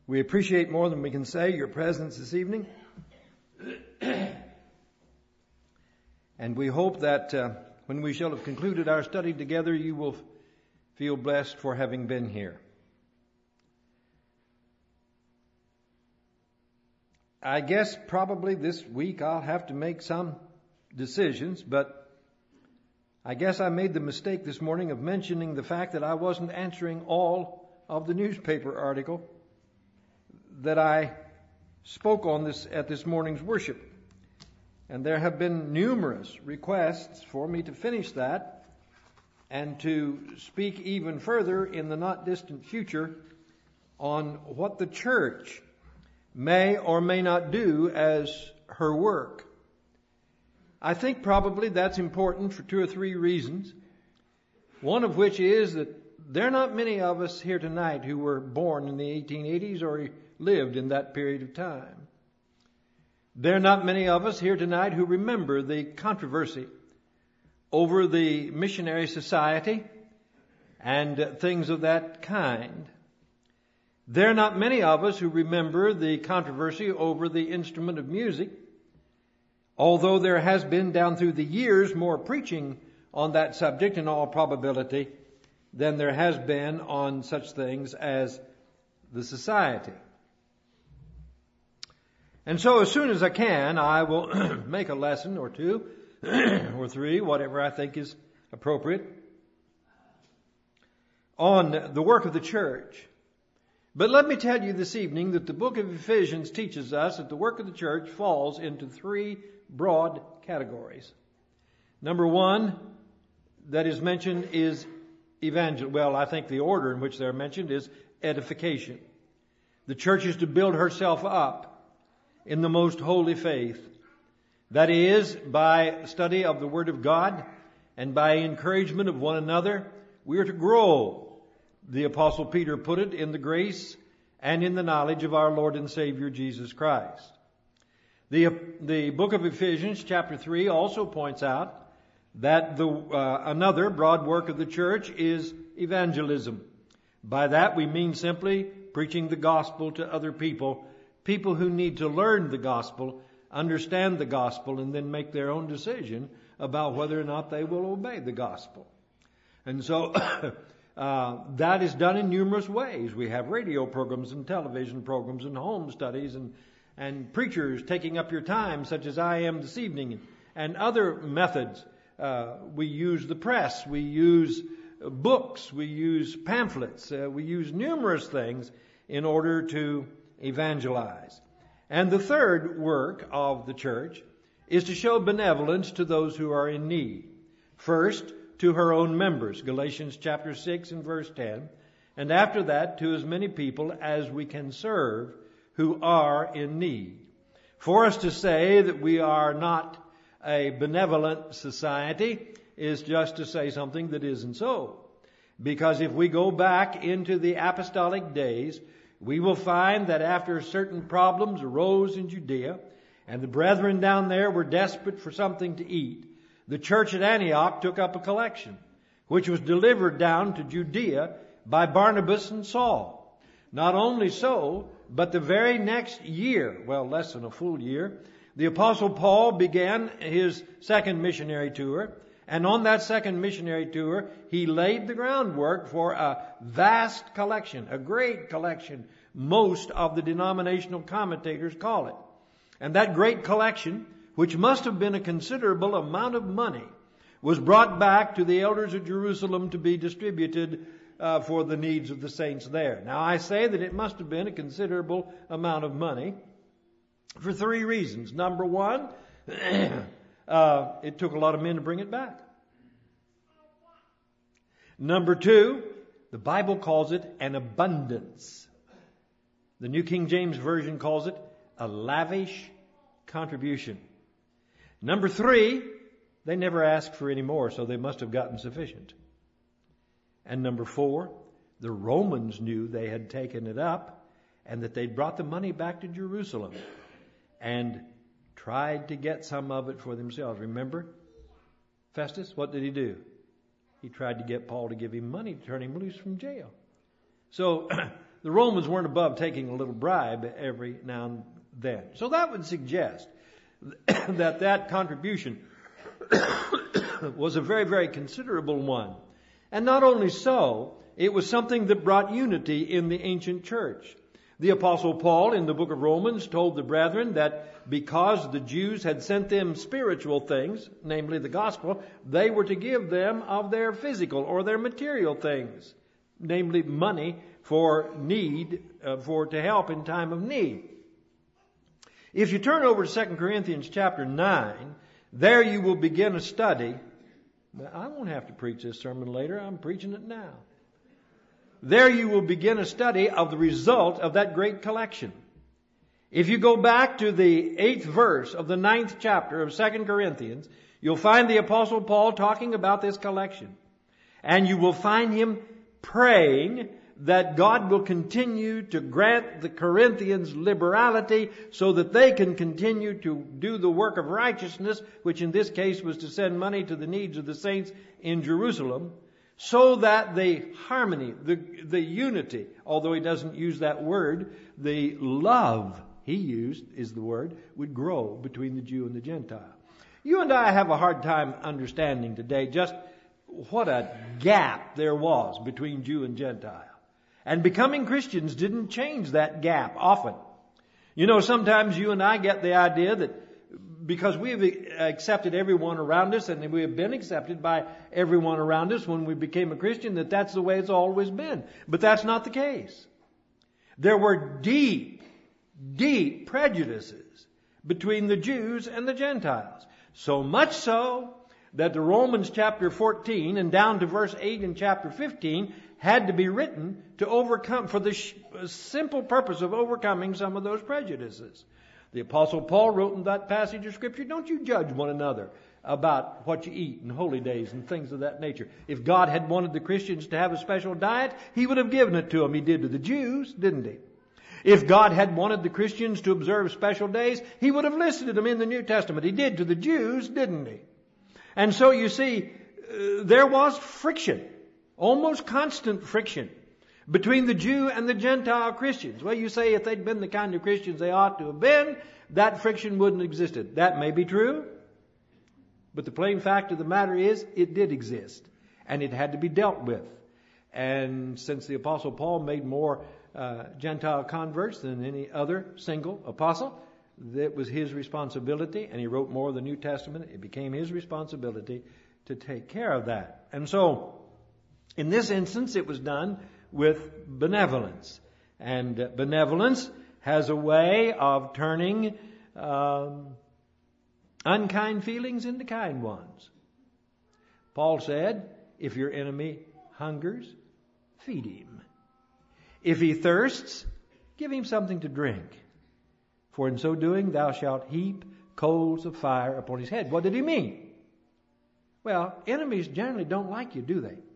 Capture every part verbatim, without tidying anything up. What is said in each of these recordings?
We appreciate more than we can say your presence this evening. And we hope that uh, when we shall have concluded our study together, you will feel blessed for having been here. I guess probably this week I'll have to make some decisions, but I guess I made the mistake this morning of mentioning the fact that I wasn't answering all of the newspaper article that I spoke on this at this morning's worship. And there have been numerous requests for me to finish that and to speak even further in the not distant future on what the church may or may not do as her work. I think probably that's important for two or three reasons. One of which is that there are not many of us here tonight who were born in the eighteen eighties or lived in that period of time. There are not many of us here tonight who remember the controversy over the missionary society and things of that kind. There are not many of us who remember the controversy over the instrument of music, although there has been down through the years more preaching on that subject in all probability than there has been on such things as the society. And so as soon as I can, I will make a lesson or two or three, whatever I think is appropriate, on the work of the church. But let me tell you this evening that the book of Ephesians teaches us that the work of the church falls into three broad categories. Number one that is mentioned is evangel. Well, I think the order in which they're mentioned is edification. The church is to build herself up in the most holy faith. That is, by study of the Word of God and by encouragement of one another, we are to grow. The Apostle Peter put it, in the grace and in the knowledge of our Lord and Savior Jesus Christ. The, the book of Ephesians chapter three also points out that the, uh, another broad work of the church is evangelism. By that we mean simply preaching the gospel to other people, people who need to learn the gospel, understand the gospel, and then make their own decision about whether or not they will obey the gospel. And so uh, that is done in numerous ways. We have radio programs and television programs and home studies and and preachers taking up your time, such as I am this evening, and other methods. Uh, we use the press, we use books, we use pamphlets, uh, we use numerous things in order to evangelize. And the third work of the church is to show benevolence to those who are in need. First, to her own members, Galatians chapter six and verse ten, and after that to as many people as we can serve who are in need. For us to say that we are not a benevolent society is just to say something that isn't so. Because if we go back into the apostolic days, we will find that after certain problems arose in Judea, and the brethren down there were desperate for something to eat, the church at Antioch took up a collection, which was delivered down to Judea by Barnabas and Saul. Not only so, but the very next year, well, less than a full year, the Apostle Paul began his second missionary tour. And on that second missionary tour, he laid the groundwork for a vast collection, a great collection. Most of the denominational commentators call it. And that great collection, which must have been a considerable amount of money, was brought back to the elders of Jerusalem to be distributed Uh, for the needs of the saints there. Now, I say that it must have been a considerable amount of money for three reasons. Number one, uh, it took a lot of men to bring it back. Number two, the Bible calls it an abundance. The New King James Version calls it a lavish contribution. Number three, they never asked for any more, so they must have gotten sufficient. And number four, the Romans knew they had taken it up and that they'd brought the money back to Jerusalem and tried to get some of it for themselves. Remember Festus? What did he do? He tried to get Paul to give him money to turn him loose from jail. So the Romans weren't above taking a little bribe every now and then. So that would suggest that that contribution was a very, very considerable one. And not only so, it was something that brought unity in the ancient church. The Apostle Paul in the book of Romans told the brethren that because the Jews had sent them spiritual things, namely the gospel, they were to give them of their physical or their material things, namely money for need, uh, for to help in time of need. If you turn over to Second Corinthians chapter nine, there you will begin a study. I won't have to preach this sermon later. I'm preaching it now. There you will begin a study of the result of that great collection. If you go back to the eighth verse of the ninth chapter of Second Corinthians, you'll find the Apostle Paul talking about this collection. And you will find him praying that God will continue to grant the Corinthians liberality so that they can continue to do the work of righteousness, which in this case was to send money to the needs of the saints in Jerusalem, so that the harmony, the, the unity, although he doesn't use that word, the love he used is the word, would grow between the Jew and the Gentile. You and I have a hard time understanding today just what a gap there was between Jew and Gentile. And becoming Christians didn't change that gap often. You know, sometimes you and I get the idea that because we have accepted everyone around us and we have been accepted by everyone around us when we became a Christian, that that's the way it's always been. But that's not the case. There were deep, deep prejudices between the Jews and the Gentiles. So much so that the Romans chapter fourteen and down to verse eight in chapter fifteen had to be written to overcome, for the sh- simple purpose of overcoming some of those prejudices. The Apostle Paul wrote in that passage of Scripture, don't you judge one another about what you eat and holy days and things of that nature. If God had wanted the Christians to have a special diet, He would have given it to them. He did to the Jews, didn't He? If God had wanted the Christians to observe special days, He would have listed them in the New Testament. He did to the Jews, didn't He? And so you see, uh, there was friction, almost constant friction, between the Jew and the Gentile Christians. Well, you say if they'd been the kind of Christians they ought to have been, that friction wouldn't have existed. That may be true, but the plain fact of the matter is it did exist, and it had to be dealt with. And since the Apostle Paul made more uh, Gentile converts than any other single apostle, that was his responsibility, and he wrote more of the New Testament. It became his responsibility to take care of that. And so, in this instance, it was done with benevolence. And uh, benevolence has a way of turning um, unkind feelings into kind ones. Paul said, if your enemy hungers, feed him. If he thirsts, give him something to drink. For in so doing thou shalt heap coals of fire upon his head. What did he mean? Well, enemies generally don't like you, do they?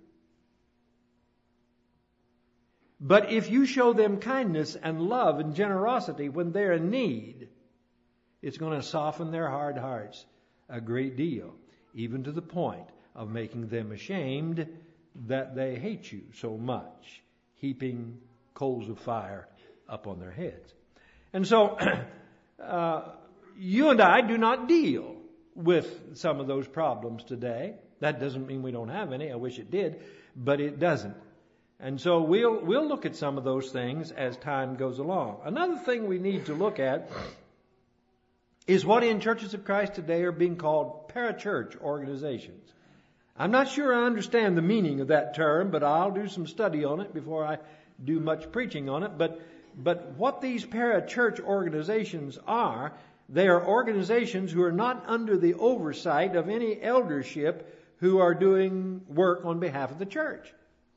But if you show them kindness and love and generosity when they're in need, it's going to soften their hard hearts a great deal, even to the point of making them ashamed that they hate you so much, heaping coals of fire up on their heads. And so, uh, you and I do not deal with some of those problems today. That doesn't mean we don't have any. I wish it did, but it doesn't. And so we'll we'll look at some of those things as time goes along. Another thing we need to look at is what in churches of Christ today are being called parachurch organizations. I'm not sure I understand the meaning of that term, but I'll do some study on it before I do much preaching on it. But But what these parachurch organizations are, they are organizations who are not under the oversight of any eldership who are doing work on behalf of the church.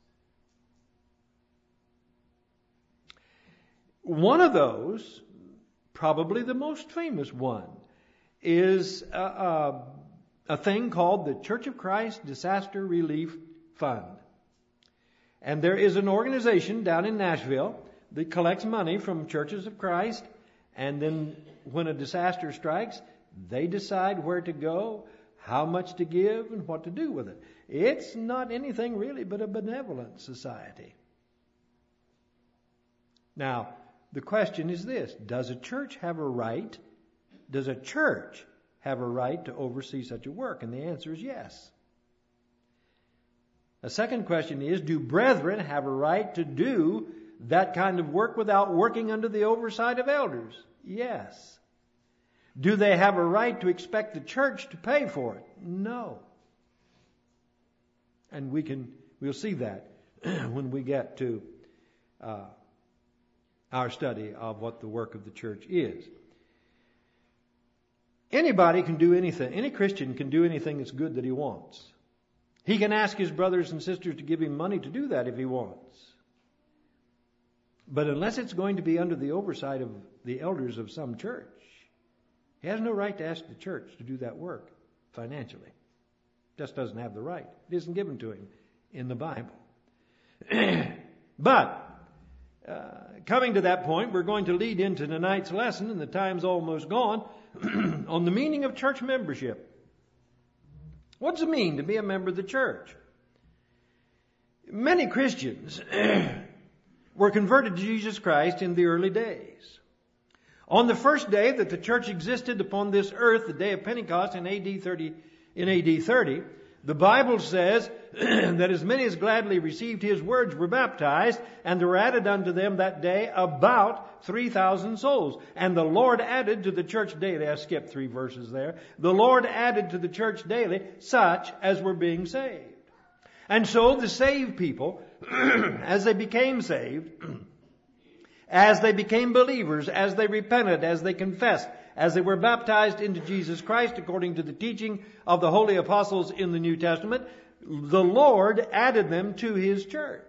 One of those, probably the most famous one, is a, a, a thing called the Church of Christ Disaster Relief Fund. And there is an organization down in Nashville that collects money from churches of Christ, and then when a disaster strikes, they decide where to go, how much to give, and what to do with it. It's not anything really but a benevolent society. Now, the question is this: does a church have a right? Does a church have a right to oversee such a work? And the answer is yes. A second question is, do brethren have a right to do that kind of work without working under the oversight of elders? Yes. Do they have a right to expect the church to pay for it? No. And we can, we'll see that when we get to uh, our study of what the work of the church is. Anybody can do anything. Any Christian can do anything that's good that he wants. He can ask his brothers and sisters to give him money to do that if he wants. But unless it's going to be under the oversight of the elders of some church, he has no right to ask the church to do that work financially. Just doesn't have the right. It isn't given to him in the Bible. But uh, coming to that point, we're going to lead into tonight's lesson, and the time's almost gone, on the meaning of church membership. What does it mean to be a member of the church? Many Christians were converted to Jesus Christ in the early days. On the first day that the church existed upon this earth, the day of Pentecost in A D thirty, in A D thirty, the Bible says that as many as gladly received His words were baptized, and there were added unto them that day about three thousand souls. And the Lord added to the church daily, I skipped three verses there, the Lord added to the church daily such as were being saved. And so the saved people, as they became saved, as they became believers, as they repented, as they confessed, as they were baptized into Jesus Christ according to the teaching of the holy apostles in the New Testament, the Lord added them to His church.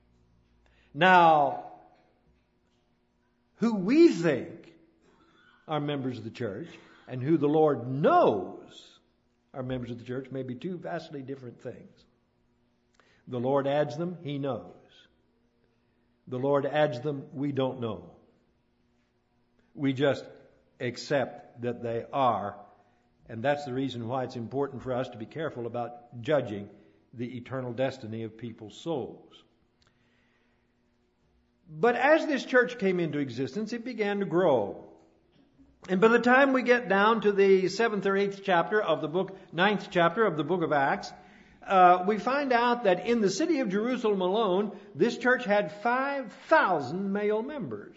Now, who we think are members of the church and who the Lord knows are members of the church may be two vastly different things. The Lord adds them, He knows. The Lord adds them, we don't know. We just accept that they are. And that's the reason why it's important for us to be careful about judging the eternal destiny of people's souls. But as this church came into existence, it began to grow. And by the time we get down to the seventh or eighth chapter of the book, ninth chapter of the book of Acts, Uh, we find out that in the city of Jerusalem alone, this church had five thousand male members.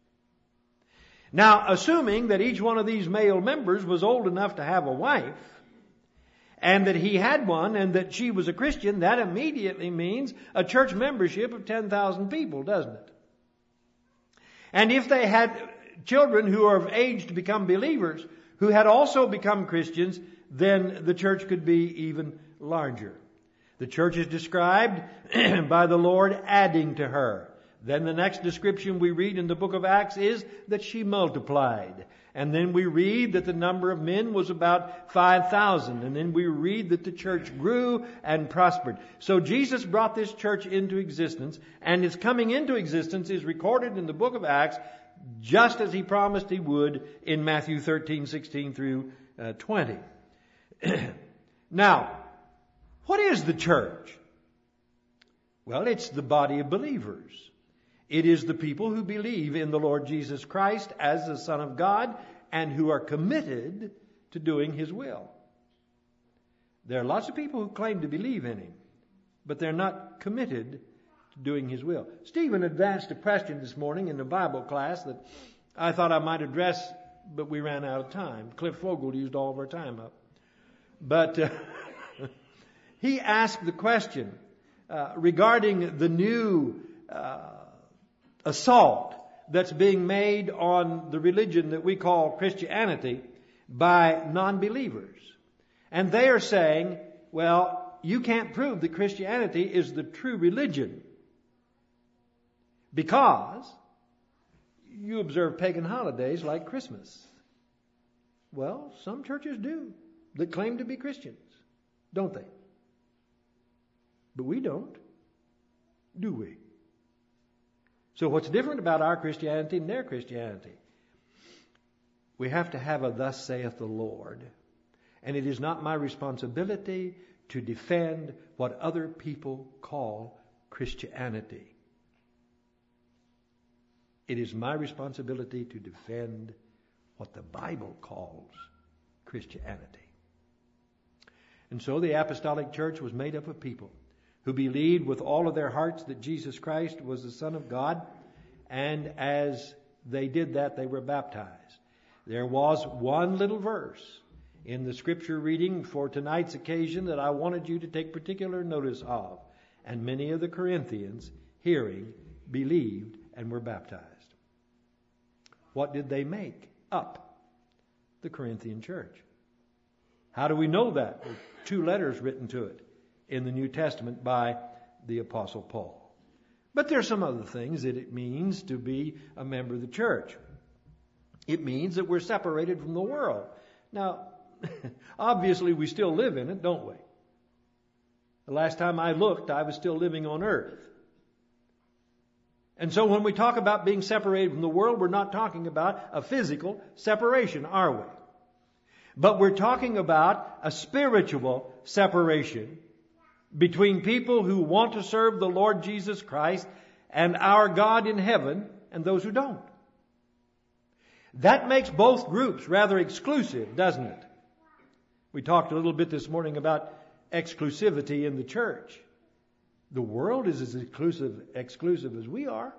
Now, assuming that each one of these male members was old enough to have a wife, and that he had one, and that she was a Christian, that immediately means a church membership of ten thousand people, doesn't it? And if they had children who are of age to become believers, who had also become Christians, then the church could be even larger. The church is described by the Lord adding to her. Then the next description we read in the book of Acts is that she multiplied. And then we read that the number of men was about five thousand. And then we read that the church grew and prospered. So Jesus brought this church into existence, and its coming into existence is recorded in the book of Acts just as He promised He would in Matthew thirteen, sixteen through uh, twenty. Now, what is the church? Well, it's the body of believers. It is the people who believe in the Lord Jesus Christ as the Son of God and who are committed to doing His will. There are lots of people who claim to believe in Him, but they're not committed to doing His will. Stephen advanced a question this morning in the Bible class that I thought I might address, but we ran out of time. Cliff Vogel used all of our time up. But uh, he asked the question uh, regarding the new uh, assault that's being made on the religion that we call Christianity by non-believers. And they are saying, well, you can't prove that Christianity is the true religion because you observe pagan holidays like Christmas. Well, some churches do that claim to be Christians, don't they? But we don't, do we? So what's different about our Christianity and their Christianity? We have to have a thus saith the Lord. And it is not my responsibility to defend what other people call Christianity. It is my responsibility to defend what the Bible calls Christianity. And so the apostolic church was made up of people who believed with all of their hearts that Jesus Christ was the Son of God, and as they did that, they were baptized. There was one little verse in the scripture reading for tonight's occasion that I wanted you to take particular notice of. And many of the Corinthians, hearing, believed, and were baptized. What did they make up? The Corinthian church. How do we know that? There are two letters written to it in the New Testament by the Apostle Paul. But there are some other things that it means to be a member of the church. It means that we're separated from the world. Now, obviously we still live in it, don't we? The last time I looked, I was still living on earth. And so when we talk about being separated from the world, we're not talking about a physical separation, are we? But we're talking about a spiritual separation between people who want to serve the Lord Jesus Christ and our God in heaven and those who don't. That makes both groups rather exclusive, doesn't it? We talked a little bit this morning about exclusivity in the church. The world is as exclusive, exclusive as we are.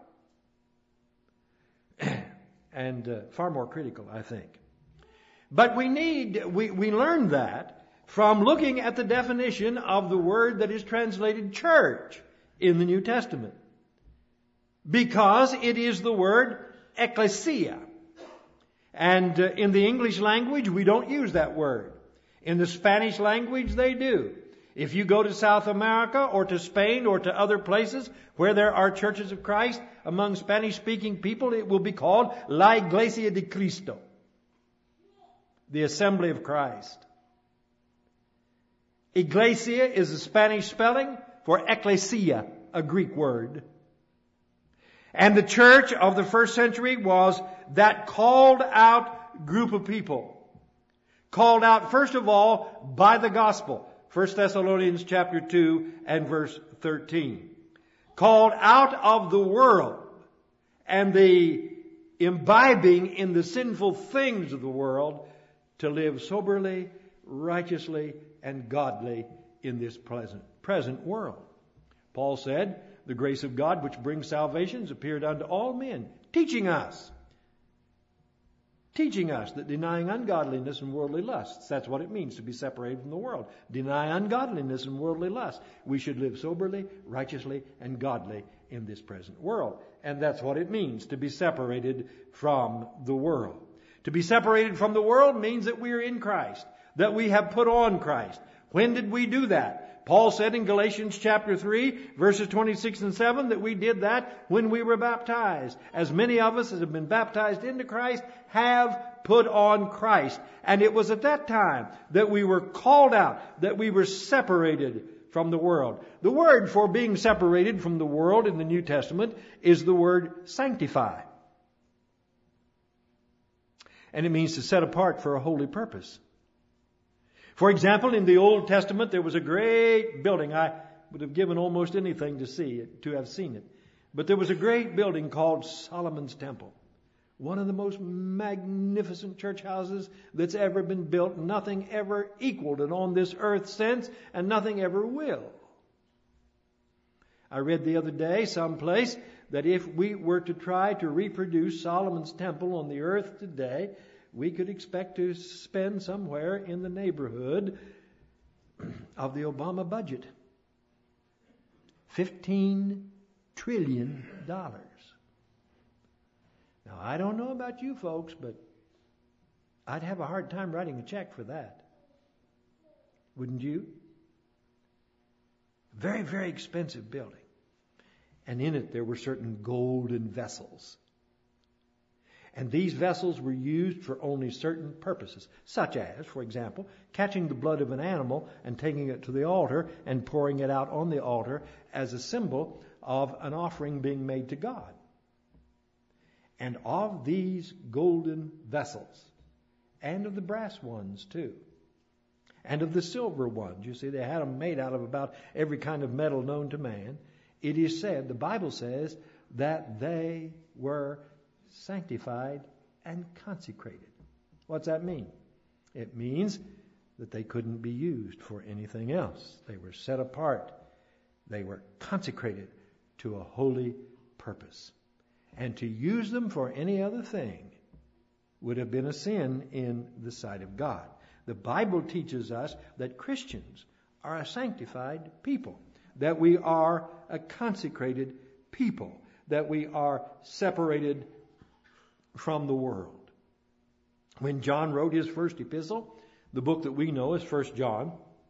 And uh, far more critical, I think. But we need, we, we learn that from looking at the definition of the word that is translated church in the New Testament. Because it is the word ecclesia. And uh, in the English language, we don't use that word. In the Spanish language, they do. If you go to South America or to Spain or to other places where there are churches of Christ among Spanish-speaking people, it will be called La Iglesia de Cristo, the Assembly of Christ. Iglesia is the Spanish spelling for ecclesia, a Greek word. And the church of the first century was that called out group of people. Called out, first of all, by the gospel. First Thessalonians chapter two and verse thirteen. Called out of the world and the imbibing in the sinful things of the world to live soberly, righteously, and godly in this present, present world. Paul said, the grace of God which brings salvation has appeared unto all men, teaching us. Teaching us that denying ungodliness and worldly lusts, that's what it means to be separated from the world. Deny ungodliness and worldly lusts. We should live soberly, righteously, and godly in this present world. And that's what it means to be separated from the world. To be separated from the world means that we are in Christ, that we have put on Christ. When did we do that? Paul said in Galatians chapter three, verses twenty-six and seven, that we did that when we were baptized. As many of us as have been baptized into Christ have put on Christ. And it was at that time that we were called out, that we were separated from the world. The word for being separated from the world in the New Testament is the word sanctify. And it means to set apart for a holy purpose. For example, in the Old Testament, there was a great building. I would have given almost anything to see it, to have seen it. But there was a great building called Solomon's Temple. One of the most magnificent church houses that's ever been built. Nothing ever equaled it on this earth since, and nothing ever will. I read the other day someplace that if we were to try to reproduce Solomon's Temple on the earth today, we could expect to spend somewhere in the neighborhood of the Obama budget. Fifteen trillion dollars. Now, I don't know about you folks, but I'd have a hard time writing a check for that. Wouldn't you? Very, very expensive building. And in it there were certain golden vessels. And these vessels were used for only certain purposes, such as, for example, catching the blood of an animal and taking it to the altar and pouring it out on the altar as a symbol of an offering being made to God. And of these golden vessels, and of the brass ones too, and of the silver ones, you see, they had them made out of about every kind of metal known to man. It is said, the Bible says, that they were sanctified, and consecrated. What's that mean? It means that they couldn't be used for anything else. They were set apart. They were consecrated to a holy purpose. And to use them for any other thing would have been a sin in the sight of God. The Bible teaches us that Christians are a sanctified people, that we are a consecrated people, that we are separated from the world. When John wrote his first epistle, the book that we know is First John,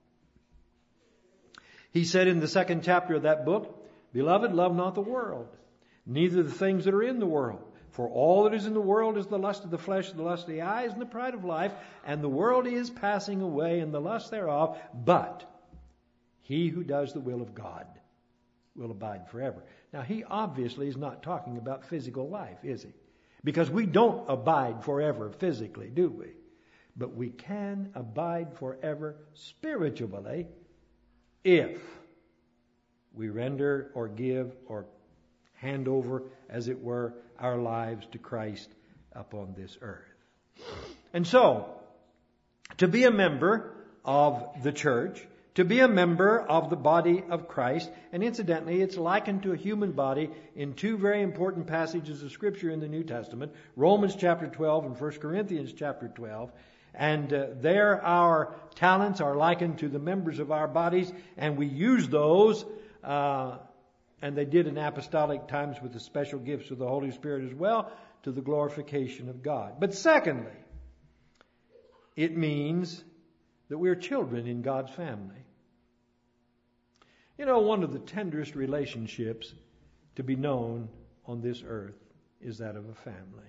he said in the second chapter of that book, "Beloved, love not the world, neither the things that are in the world. For all that is in the world is the lust of the flesh, the lust of the eyes, and the pride of life. And the world is passing away, and the lust thereof. But he who does the will of God will abide forever." Now, he obviously is not talking about physical life, is he? Because we don't abide forever physically, do we? But we can abide forever spiritually if we render or give or hand over, as it were, our lives to Christ upon this earth. And so, to be a member of the church, to be a member of the body of Christ, and incidentally, it's likened to a human body in two very important passages of Scripture in the New Testament, Romans chapter twelve and First Corinthians chapter twelve. And uh, there our talents are likened to the members of our bodies, and we use those, uh, and they did in apostolic times with the special gifts of the Holy Spirit as well, to the glorification of God. But secondly, it means that we're children in God's family. You know, one of the tenderest relationships to be known on this earth is that of a family.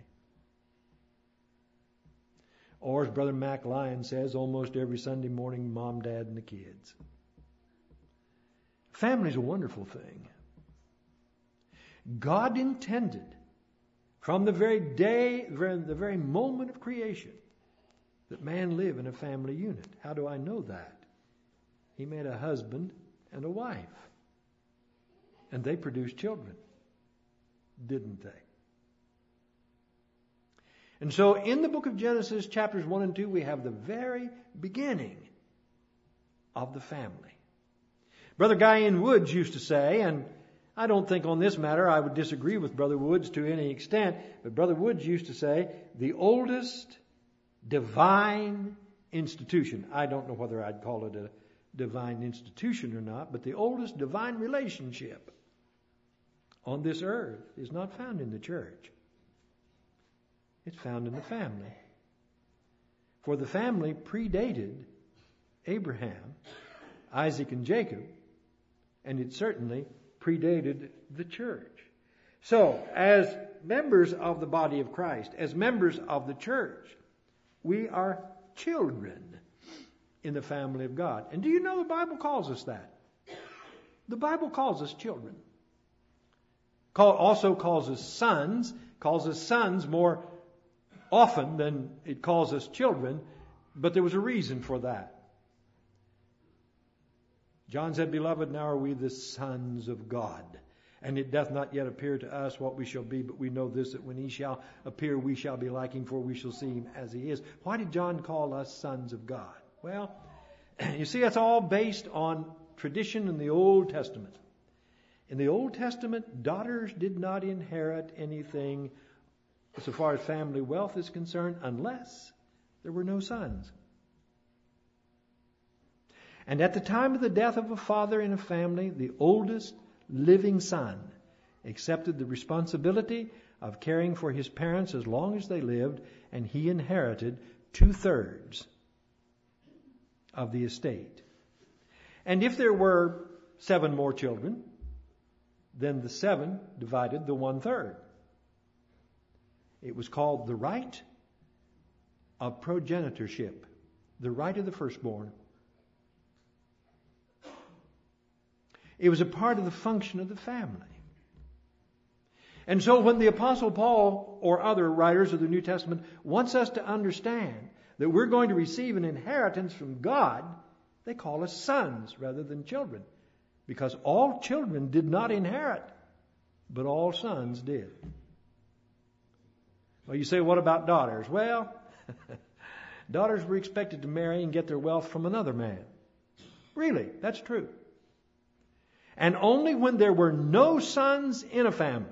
Or as Brother Mac Lyon says, almost every Sunday morning, Mom, Dad, and the kids. Family's a wonderful thing. God intended from the very day, the very moment of creation, that man live in a family unit. How do I know that? He made a husband and a wife. And they produced children. Didn't they? And so in the book of Genesis, chapters one and two, we have the very beginning of the family. Brother Guy N. Woods used to say, and I don't think on this matter I would disagree with Brother Woods to any extent, but Brother Woods used to say, the oldest divine institution, I don't know whether I'd call it a divine institution or not, but the oldest divine relationship on this earth is not found in the church. It's found in the family. For the family predated Abraham, Isaac, and Jacob, and it certainly predated the church. So, as members of the body of Christ, as members of the church, we are children in the family of God. And do you know the Bible calls us that? The Bible calls us children. Call, also calls us sons, calls us sons more often than it calls us children, but there was a reason for that. John said, "Beloved, now are we the sons of God. And it doth not yet appear to us what we shall be, but we know this, that when he shall appear, we shall be like him, for we shall see him as he is." Why did John call us sons of God? Well, you see, that's all based on tradition in the Old Testament. In the Old Testament, daughters did not inherit anything so far as family wealth is concerned unless there were no sons. And at the time of the death of a father in a family, the oldest living son accepted the responsibility of caring for his parents as long as they lived, and he inherited two-thirds of the estate. And if there were seven more children, then the seven divided the one-third. It was called the right of progenitorship, the right of the firstborn. It was a part of the function of the family. And so when the Apostle Paul or other writers of the New Testament wants us to understand that we're going to receive an inheritance from God, they call us sons rather than children. Because all children did not inherit, but all sons did. Well, you say, what about daughters? Well, daughters were expected to marry and get their wealth from another man. Really, that's true. And only when there were no sons in a family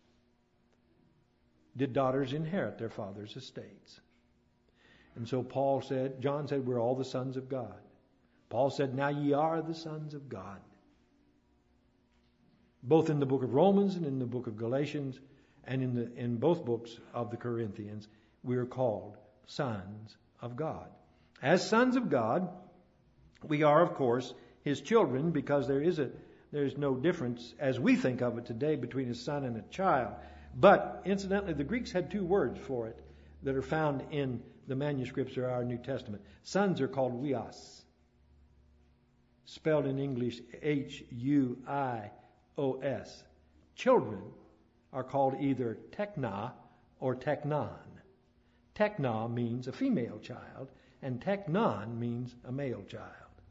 did daughters inherit their father's estates. And so Paul said, John said, we're all the sons of God. Paul said, now ye are the sons of God. Both in the book of Romans and in the book of Galatians and in the in both books of the Corinthians, we are called sons of God. As sons of God, we are, of course, His children, because there is a there's no difference as we think of it today between a son and a child. But incidentally, the Greeks had two words for it that are found in the manuscripts of our New Testament. Sons are called huios, spelled in English H U I O S. Children are called either tekna or teknon. Tekna means a female child, and teknon means a male child.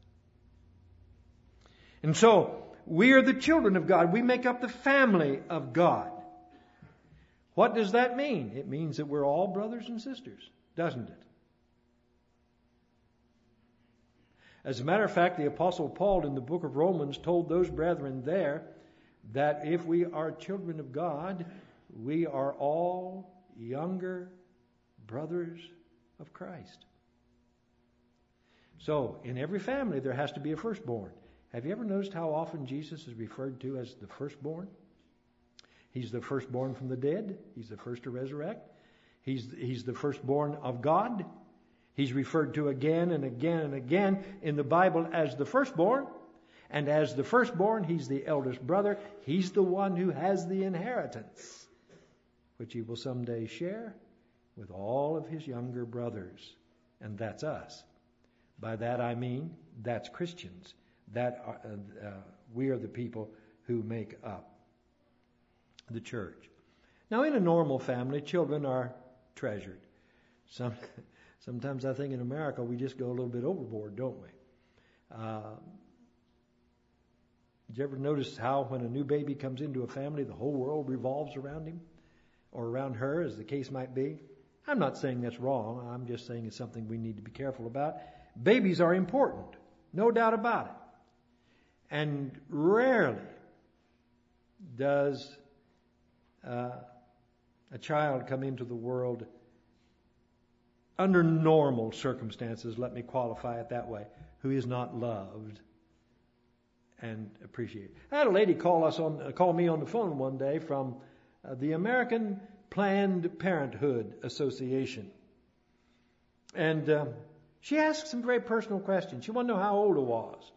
And so, we are the children of God. We make up the family of God. What does that mean? It means that we're all brothers and sisters, doesn't it? As a matter of fact, the Apostle Paul in the book of Romans told those brethren there that if we are children of God, we are all younger brothers of Christ. So, in every family there has to be a firstborn. Have you ever noticed how often Jesus is referred to as the firstborn? He's the firstborn from the dead. He's the first to resurrect. He's, he's the firstborn of God. He's referred to again and again and again in the Bible as the firstborn. And as the firstborn, he's the eldest brother. He's the one who has the inheritance, which he will someday share with all of his younger brothers. And that's us. By that I mean, that's Christians. That are, uh, uh, we are the people who make up the church. Now, in a normal family, children are treasured. Some, sometimes I think in America we just go a little bit overboard, don't we? Uh, did you ever notice how when a new baby comes into a family, the whole world revolves around him or around her, as the case might be? I'm not saying that's wrong. I'm just saying it's something we need to be careful about. Babies are important, no doubt about it. And rarely does uh, a child come into the world under normal circumstances, let me qualify it that way, who is not loved and appreciated. I had a lady call us on, uh, call me on the phone one day from uh, the American Planned Parenthood Association. And uh, she asked some very personal questions. She wanted to know how old I was.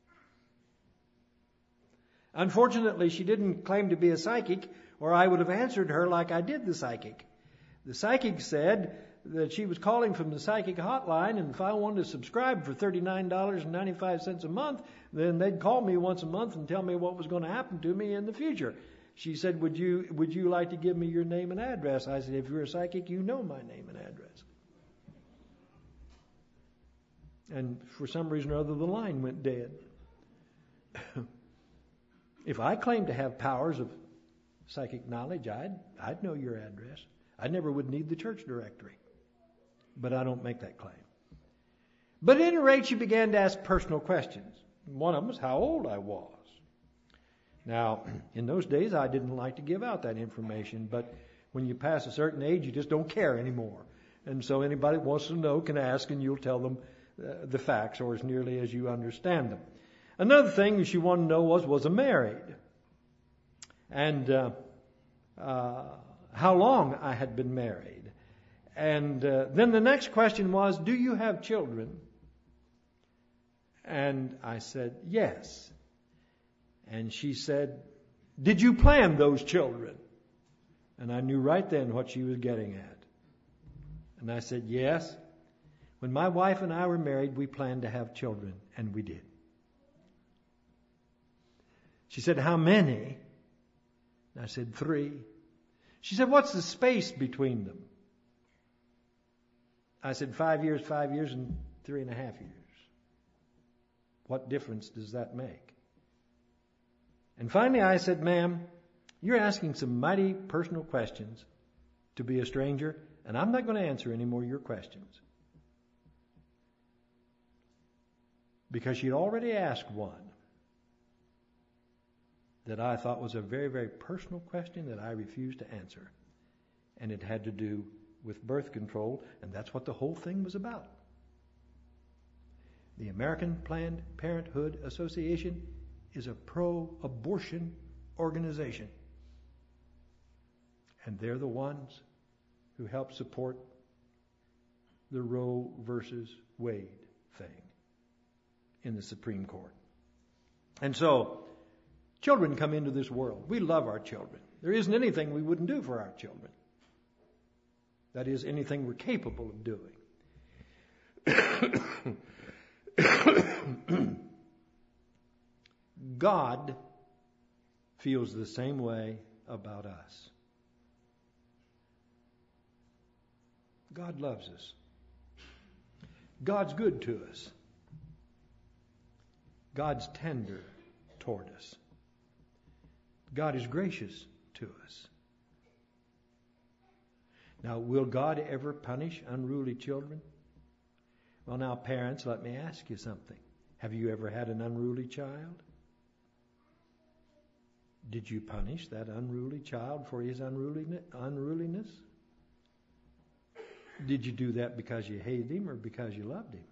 Unfortunately, she didn't claim to be a psychic, or I would have answered her like I did the psychic. The psychic said that she was calling from the psychic hotline, and if I wanted to subscribe for thirty-nine dollars and ninety-five cents a month, then they'd call me once a month and tell me what was going to happen to me in the future. She said, would you would you like to give me your name and address? I said, if you're a psychic, you know my name and address. And for some reason or other, the line went dead. If I claimed to have powers of psychic knowledge, I'd, I'd know your address. I never would need the church directory. But I don't make that claim. But at any rate, she began to ask personal questions. One of them was how old I was. Now, in those days, I didn't like to give out that information, but when you pass a certain age, you just don't care anymore. And so anybody who wants to know can ask, and you'll tell them uh, the facts, or as nearly as you understand them. Another thing she wanted to know was, was I married? And uh, uh, how long I had been married. And uh, then the next question was, do you have children? And I said, yes. And she said, did you plan those children? And I knew right then what she was getting at. And I said, yes. When my wife and I were married, we planned to have children, and we did. She said, how many? And I said, three. She said, what's the space between them? I said, five years, five years, and three and a half years. What difference does that make? And finally I said, ma'am, you're asking some mighty personal questions, to be a stranger, and I'm not going to answer any more of your questions. Because she'd already asked one that I thought was a very, very personal question that I refused to answer. And it had to do with birth control, and that's what the whole thing was about. The American Planned Parenthood Association is a pro-abortion organization. And they're the ones who help support the Roe versus Wade thing in the Supreme Court. And so, children come into this world. We love our children. There isn't anything we wouldn't do for our children. That is, anything we're capable of doing. God feels the same way about us. God loves us. God's good to us. God's tender toward us. God is gracious to us. Now, will God ever punish unruly children? Well, now, parents, let me ask you something. Have you ever had an unruly child? Did you punish that unruly child for his unruliness? Did you do that because you hated him or because you loved him?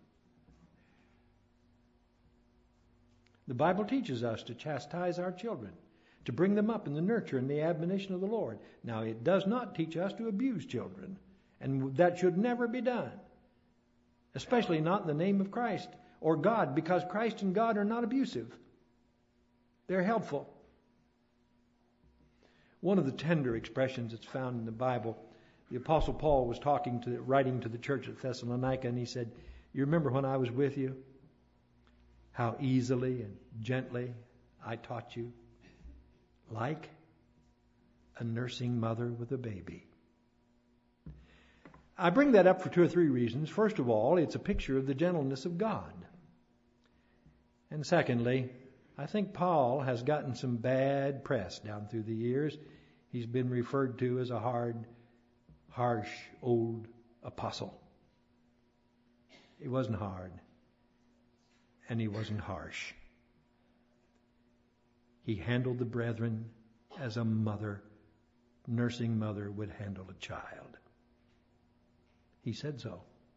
The Bible teaches us to chastise our children, to bring them up in the nurture and the admonition of the Lord. Now, it does not teach us to abuse children, and that should never be done, especially not in the name of Christ or God, because Christ and God are not abusive. They're helpful. One of the tender expressions that's found in the Bible, the Apostle Paul was talking to, writing to the church at Thessalonica, and he said, "You remember when I was with you, how easily and gently I taught you, like a nursing mother with a baby." I bring that up for two or three reasons. First of all, it's a picture of the gentleness of God. And secondly, I think Paul has gotten some bad press down through the years. He's been referred to as a hard, harsh, old apostle. He wasn't hard, and he wasn't harsh. He handled the brethren as a mother, nursing mother, would handle a child. He said so.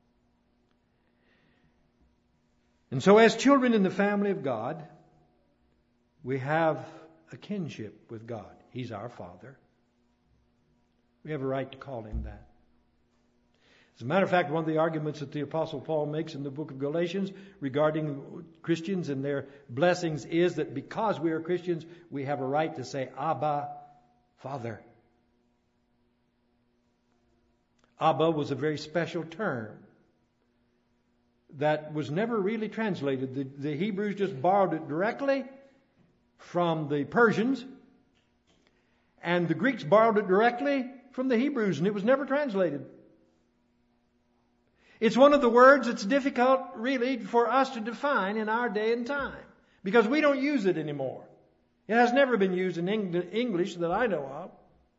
And so as children in the family of God, we have a kinship with God. He's our Father. We have a right to call Him that. As a matter of fact, one of the arguments that the Apostle Paul makes in the book of Galatians regarding Christians and their blessings is that because we are Christians, we have a right to say, Abba, Father. Abba was a very special term that was never really translated. The, the Hebrews just borrowed it directly from the Persians, and the Greeks borrowed it directly from the Hebrews, and it was never translated. It's one of the words that's difficult, really, for us to define in our day and time, because we don't use it anymore. It has never been used in English that I know of.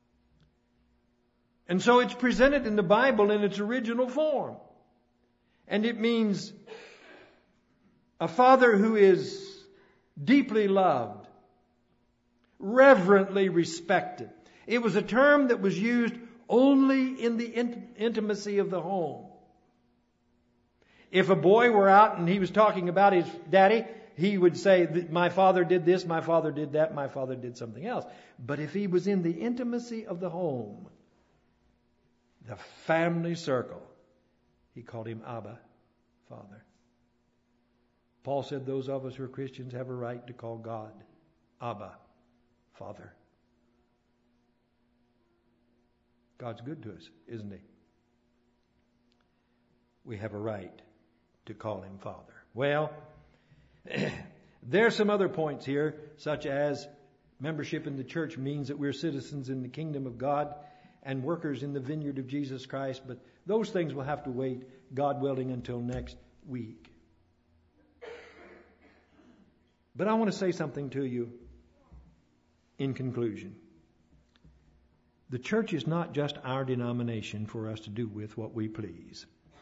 And so it's presented in the Bible in its original form. And it means a father who is deeply loved, reverently respected. It was a term that was used only in the int- intimacy of the home. If a boy were out and he was talking about his daddy, he would say, my father did this, my father did that, my father did something else. But if he was in the intimacy of the home, the family circle, he called him Abba, Father. Paul said those of us who are Christians have a right to call God Abba, Father. God's good to us, isn't He? We have a right to call Him Father. Well, there are some other points here, such as membership in the church means that we're citizens in the kingdom of God and workers in the vineyard of Jesus Christ, but those things will have to wait, God willing, until next week. But I want to say something to you in conclusion. The church is not just our denomination for us to do with what we please.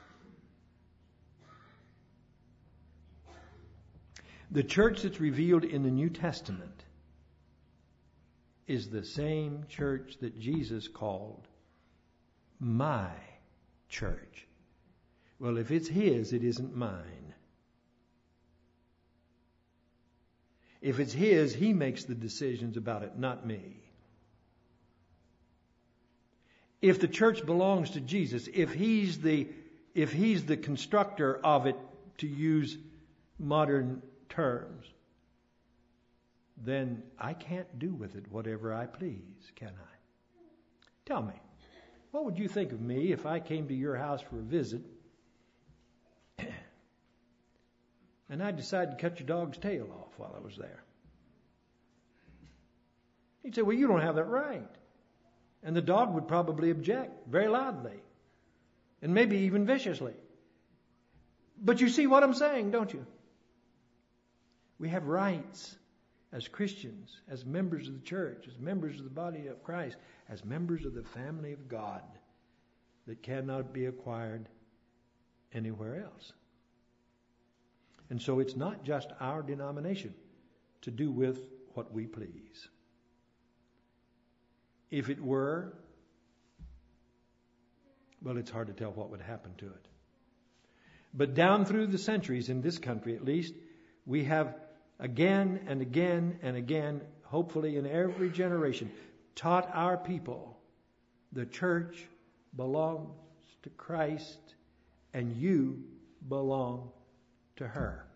The church that's revealed in the New Testament is the same church that Jesus called my church. Well, if it's His, it isn't mine. If it's His, He makes the decisions about it, not me. If the church belongs to Jesus, if He's the, if He's the constructor of it, to use modern terms, then I can't do with it whatever I please, can I? Tell me, what would you think of me if I came to your house for a visit and I decided to cut your dog's tail off while I was there? You'd say, well, you don't have that right. And the dog would probably object very loudly and maybe even viciously. But you see what I'm saying, don't you? We have rights as Christians, as members of the church, as members of the body of Christ, as members of the family of God that cannot be acquired anywhere else. And so it's not just our denomination to do with what we please. If it were, well, it's hard to tell what would happen to it. But down through the centuries, in this country at least, we have again and again and again, hopefully in every generation, taught our people the church belongs to Christ and you belong to her.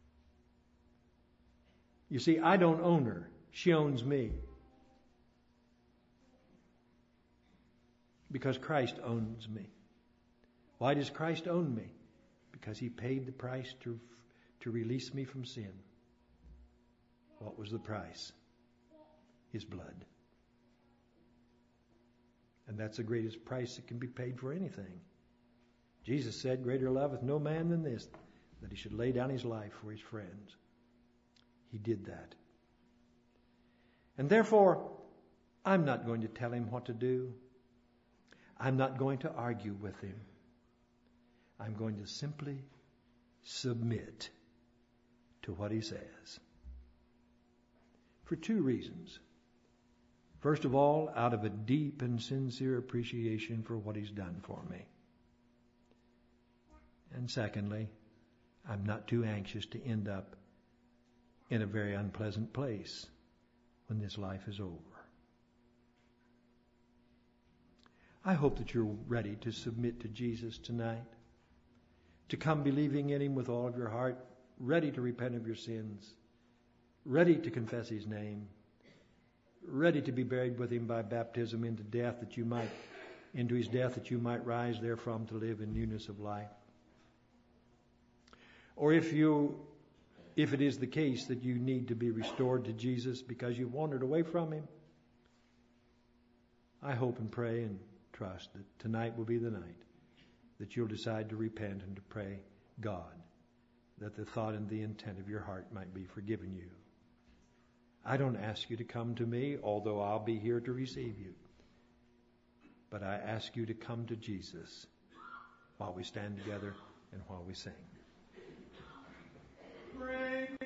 You see, I don't own her. She owns me. Because Christ owns me. Why does Christ own me? Because He paid the price to, to release me from sin. What was the price? His blood. And that's the greatest price that can be paid for anything. Jesus said, greater love hath no man than this, that he should lay down his life for his friends. He did that. And therefore, I'm not going to tell him what to do. I'm not going to argue with him. I'm going to simply submit to what he says. For two reasons. First of all, out of a deep and sincere appreciation for what he's done for me. And secondly, I'm not too anxious to end up in a very unpleasant place when this life is over. I hope that you're ready to submit to Jesus tonight, to come believing in Him with all of your heart, ready to repent of your sins, ready to confess His name, ready to be buried with Him by baptism into death that you might, into His death that you might rise therefrom to live in newness of life. Or if you, if it is the case that you need to be restored to Jesus because you've wandered away from Him, I hope and pray and trust that tonight will be the night that you'll decide to repent and to pray God that the thought and the intent of your heart might be forgiven you. I don't ask you to come to me, although I'll be here to receive you. But I ask you to come to Jesus while we stand together and while we sing. Pray.